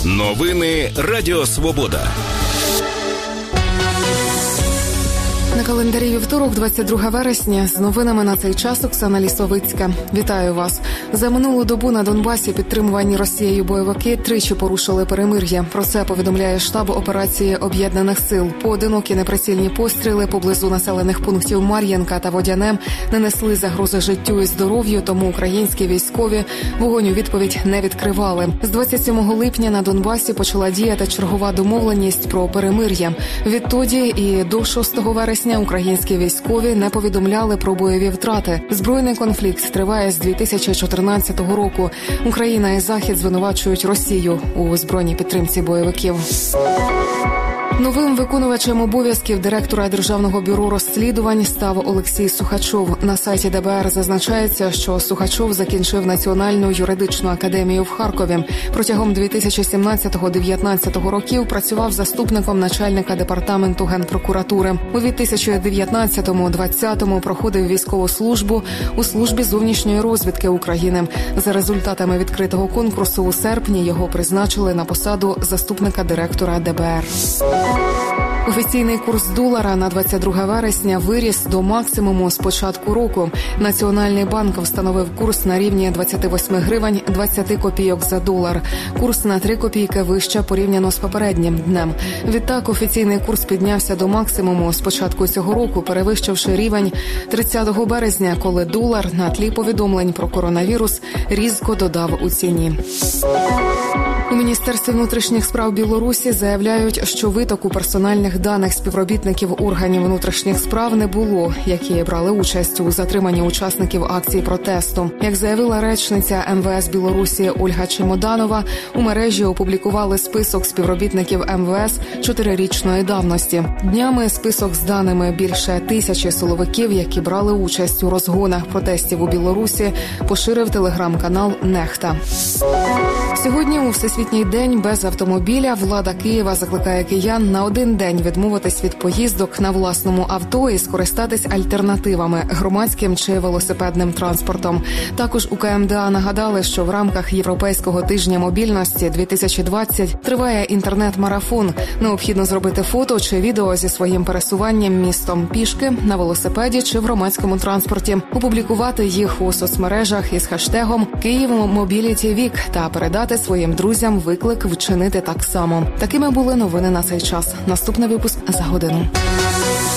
Новини Радіо Свобода. На календарі вівторок, 22 вересня. З новинами на цей час Оксана Лісовицька. Вітаю вас. За минулу добу на Донбасі підтримувані Росією бойовики тричі порушили перемир'я. Про це повідомляє штаб операції Об'єднаних сил. Поодинокі неприцільні постріли поблизу населених пунктів Мар'їнка та Водяне не несли загрози життю і здоров'ю, тому українські військові вогонь у відповідь не відкривали. З 27 липня на Донбасі почала діяти чергова домовленість про перемир'я. Відтоді і до 6 вересня українські військові не повідомляли про бойові втрати. Збройний конфлікт триває з 2014 року. Україна і Захід звинувачують Росію у збройній підтримці бойовиків. Новим виконувачем обов'язків директора Державного бюро розслідувань став Олексій Сухачов. На сайті ДБР зазначається, що Сухачов закінчив Національну юридичну академію в Харкові. Протягом 2017-2019 років працював заступником начальника департаменту Генпрокуратури. У 2019-2020 проходив військову службу у службі зовнішньої розвідки України. За результатами відкритого конкурсу у серпні його призначили на посаду заступника директора ДБР. Офіційний курс долара на 22 вересня виріс до максимуму з початку року. Національний банк встановив курс на рівні 28 гривень 20 копійок за долар. Курс на 3 копійки вище порівняно з попереднім днем. Відтак офіційний курс піднявся до максимуму з початку цього року, перевищивши рівень 30 березня, коли долар на тлі повідомлень про коронавірус різко додав у ціні. У Міністерстві внутрішніх справ Білорусі заявляють, що витоку персональних даних співробітників органів внутрішніх справ не було, які брали участь у затриманні учасників акції протесту. Як заявила речниця МВС Білорусі Ольга Чемоданова, у мережі опублікували список співробітників МВС 4-річної давності. Днями список з даними більше 1000 силовиків, які брали участь у розгонах протестів у Білорусі, поширив телеграм-канал «Нехта». Сьогодні у Всесвітній день без автомобіля влада Києва закликає киян на один день відмовитись від поїздок на власному авто і скористатись альтернативами – громадським чи велосипедним транспортом. Також у КМДА нагадали, що в рамках Європейського тижня мобільності 2020 триває інтернет-марафон. Необхідно зробити фото чи відео зі своїм пересуванням містом пішки, на велосипеді чи в громадському транспорті, опублікувати їх у соцмережах із хештегом «Київ Мобіліті Вік» та передати своїм друзям виклик вчинити так само. Такими були новини на цей час. Наступний випуск за годину.